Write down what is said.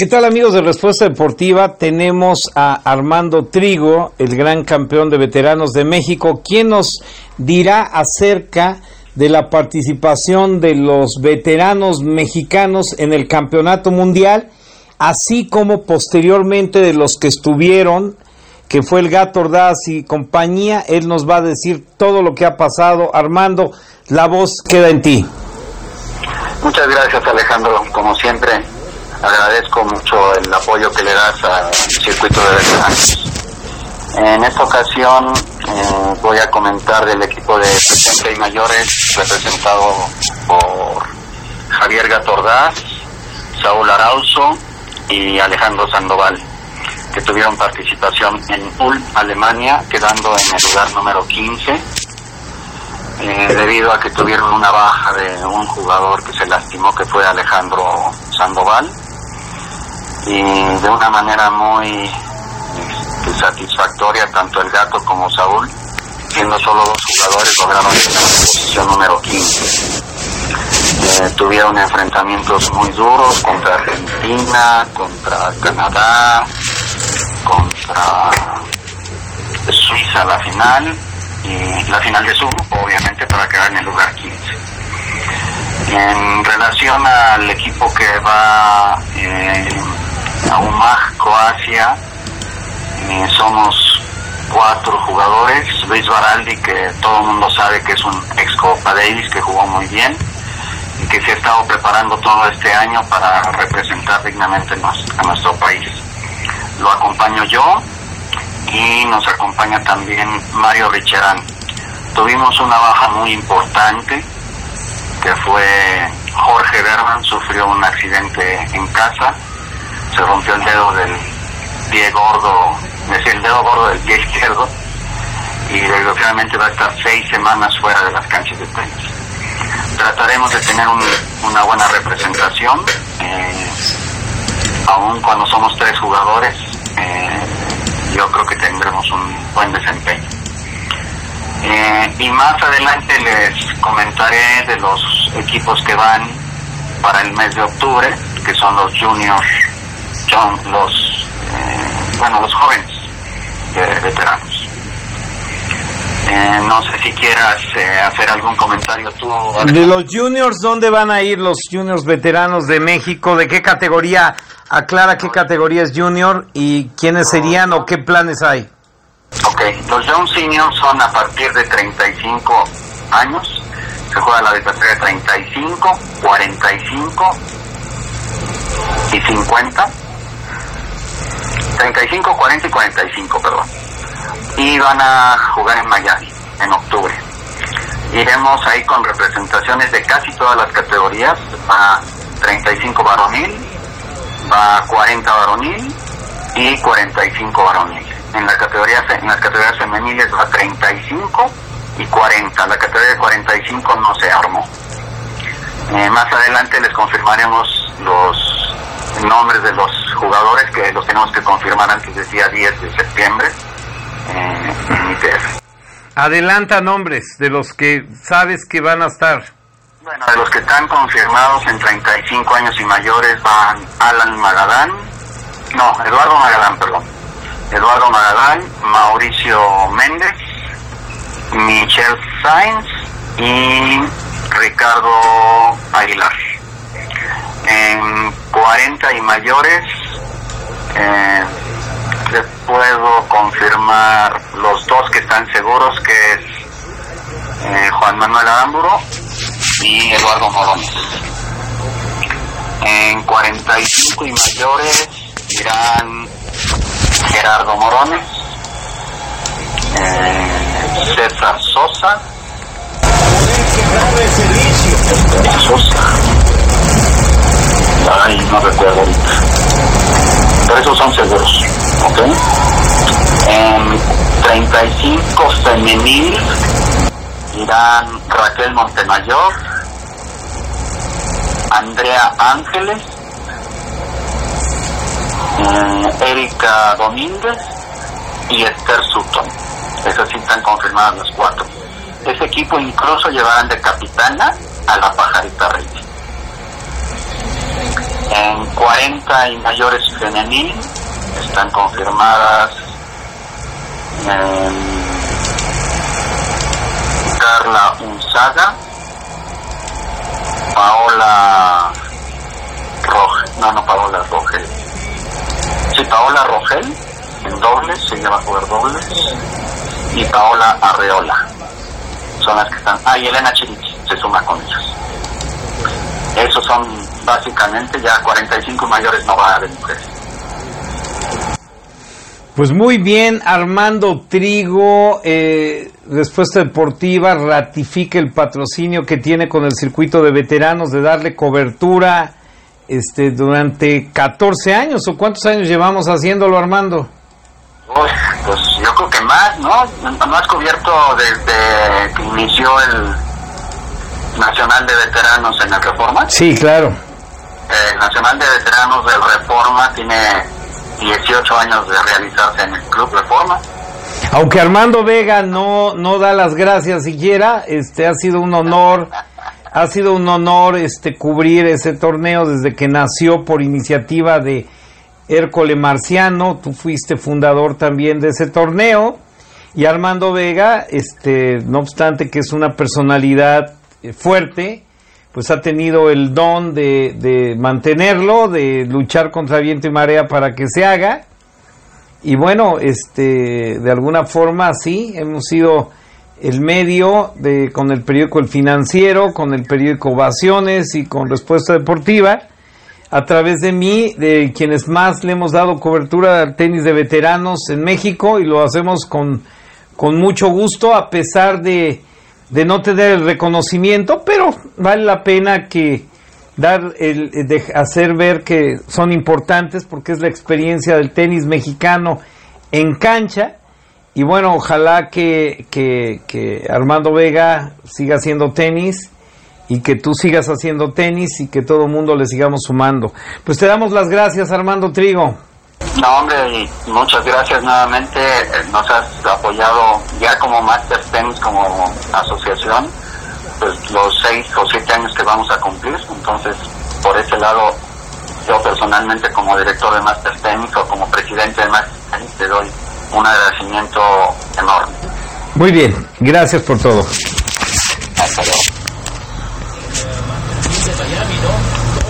¿Qué tal, amigos de Respuesta Deportiva? Tenemos a Armando Trigo, el gran campeón de veteranos de México, quien nos dirá acerca de la participación de los veteranos mexicanos en el Campeonato Mundial, así como posteriormente de los que estuvieron, que fue el Gato Ordaz y compañía. Él nos va a decir todo lo que ha pasado. Armando, la voz queda en ti. Muchas gracias, Alejandro. Como siempre, agradezco mucho el apoyo que le das al circuito de veteranos. En esta ocasión voy a comentar del equipo de 60 y mayores representado por Javier Gato Ordaz, Saúl Arauzo y Alejandro Sandoval, que tuvieron participación en Ulm, Alemania, quedando en el lugar número 15, debido a que tuvieron una baja de un jugador que se lastimó, que fue Alejandro Sandoval, y de una manera muy satisfactoria, tanto el Gato como Saúl, siendo solo dos jugadores, lograron llegar a la posición número 15. Tuvieron enfrentamientos muy duros contra Argentina, contra Canadá, contra Suiza la final, y la final de su grupo, obviamente, para quedar en el lugar 15. En relación al equipo que va a UMAG, Croacia, somos 4 jugadores. Luis Baraldi, que todo el mundo sabe que es un ex Copa Davis, que jugó muy bien y que se ha estado preparando todo este año para representar dignamente a nuestro país. Lo acompaño yo y nos acompaña también Mario Richerán. Tuvimos una baja muy importante, que fue Jorge Berman. Sufrió un accidente en casa, se rompió el dedo del pie gordo, el dedo gordo del pie izquierdo, y desgraciadamente va a estar 6 semanas fuera de las canchas de tenis. Trataremos de tener una buena representación, aún cuando somos 3 jugadores. Yo creo que tendremos un buen desempeño. Y más adelante les comentaré de los equipos que van para el mes de octubre, que son los juniors, los jóvenes veteranos. No sé si quieras hacer algún comentario tú. De los juniors, ¿dónde van a ir los juniors veteranos de México? ¿De qué categoría? Aclara qué categoría es junior y quiénes serían o qué planes hay. Ok, los Young Seniors son a partir de 35 años. Se juega la categoría de 35, 45 y 50. 35, 40 y 45, perdón. Y van a jugar en Miami en octubre. Iremos ahí con representaciones de casi todas las categorías. Va 35 varonil, va 40 varonil y 45 varonil. En las categorías femeniles va 35 y 40. La categoría de 45 no se armó. Más adelante les confirmaremos los nombres de los jugadores, que los tenemos que confirmar antes del día 10 de septiembre en ITF. Adelanta nombres de los que sabes que van a estar. Bueno, de los que están confirmados en 35 años y mayores van Eduardo Magadán, Mauricio Méndez, Michelle Sainz y Ricardo Aguilar. En 40 y mayores les puedo confirmar los 2 que están seguros, que es Juan Manuel Aramburu y Eduardo Morones. En 45 y mayores irán Gerardo Morones, César Sosa, no recuerdo ahorita, pero esos son seguros, ¿ok? En 35 femenil irán Raquel Montemayor, Andrea Ángeles, Erika Domínguez y Esther Sutton. Esas sí están confirmadas las 4. Ese equipo incluso llevarán de capitana a la Pajarita Reyes. En 40 y mayores femenil están confirmadas Carla Unzaga, Paola Rogel en dobles, se llama a jugar dobles, y Paola Arreola son las que están. Y Elena Chirichi se suma con ellos. Esos son básicamente, ya 45 mayores no va a haber mujeres. Pues muy bien, Armando Trigo. Respuesta Deportiva ratifica el patrocinio que tiene con el circuito de veteranos de darle cobertura durante 14 años, ¿o cuántos años llevamos haciéndolo, Armando? Pues yo creo que más, ¿no? ¿No has cubierto desde que inició el Nacional de Veteranos en el Reforma? Sí, claro. El Nacional de Veteranos del Reforma tiene 18 años de realizarse en el Club Reforma. Aunque Armando Vega no da las gracias siquiera, ha sido un honor cubrir ese torneo desde que nació por iniciativa de Hércole Marciano. Tú fuiste fundador también de ese torneo, y Armando Vega, no obstante que es una personalidad fuerte, pues ha tenido el don de mantenerlo, de luchar contra viento y marea para que se haga. Y bueno, de alguna forma sí, hemos sido el medio con el periódico El Financiero, con el periódico Ovaciones y con Respuesta Deportiva, a través de mí, de quienes más le hemos dado cobertura al tenis de veteranos en México, y lo hacemos con mucho gusto, a pesar de no tener el reconocimiento, pero vale la pena que de hacer ver que son importantes, porque es la experiencia del tenis mexicano en cancha. Y bueno, ojalá que Armando Vega siga haciendo tenis, y que tú sigas haciendo tenis, y que todo el mundo le sigamos sumando. Pues te damos las gracias, Armando Trigo. No, hombre, y muchas gracias nuevamente. Nos has apoyado ya como Master Tennis, como asociación, pues los 6 o 7 años que vamos a cumplir. Entonces, por ese lado, yo personalmente como director de Master Tennis o como presidente de Master Tennis te doy un agradecimiento enorme. Muy bien, gracias por todo. Hasta luego.